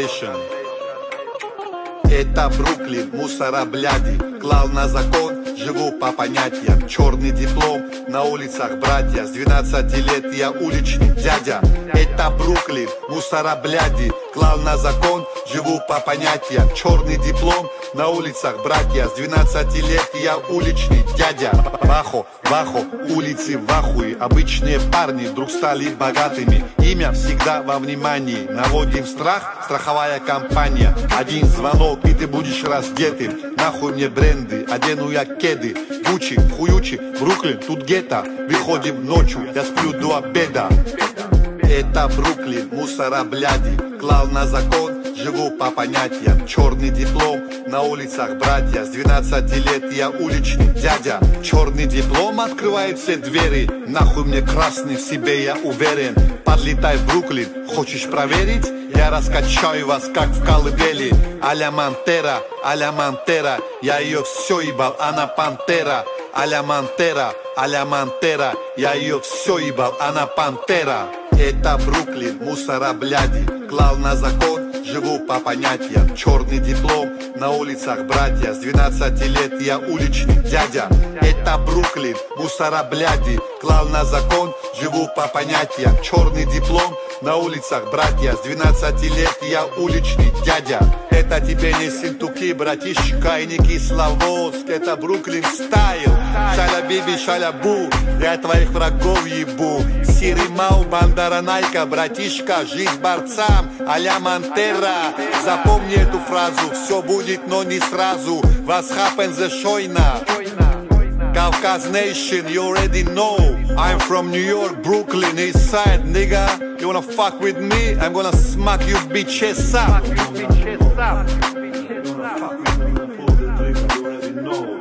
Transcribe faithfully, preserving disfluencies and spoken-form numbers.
Nation. Это Бруклин, мусора бляди, клал на закон, живу по понятиям. Черный диплом, на улицах братья, с двенадцати лет я уличный дядя. Это Бруклин, мусора бляди, клал на закон, живу по понятиям. Черный диплом, на улицах братья, с двенадцати лет я уличный дядя. Вахо, вахо, улицы в ахуе, обычные парни вдруг стали богатыми. Имя всегда во внимании, наводим страх, страховая компания. Один звонок и ты будешь раздетым. Нахуй мне бренды, одену я кеды. Гуччи, хуючи, Бруклин, тут гетто. Выходим ночью, я сплю до обеда. Это Бруклин, мусора бляди, клал на закон, живу по понятиям. Черный диплом, на улицах братья, с двенадцати лет я уличный дядя. Черный диплом открывает все двери, нахуй мне красный, в себе я уверен. Подлетай в Бруклин, хочешь проверить? Я раскачаю вас, как в колыбели. А-ля Монтера, а-ля Монтера, я ее все ебал, она пантера. А-ля Монтера, а-ля Монтера, я ее все ебал, она пантера. Это Бруклин, мусора бляди, клал на закон, живу по понятиям. Черный диплом, на улицах братья, с двенадцати лет я уличный дядя. Это Бруклин, мусора бляди, клал на закон, живу по понятиям. Черный диплом, на улицах братья, с двенадцати лет я уличный дядя. Это тебе не синтуки, братишка, и не кисловодск, это Бруклин стайл. Шаля биби, шаля бу, я твоих врагов ебу. Сири мау, бандара найка, братишка, жизнь борцам, а-ля Монтера. Запомни эту фразу, все будет, но не сразу. Was happens the Shoina? Caucas Nation, you already know. I'm from New York, Brooklyn, East Side, nigga. You wanna fuck with me? I'm gonna smack you bitches up. You wanna fuck with me? Pull the trigger, you already know.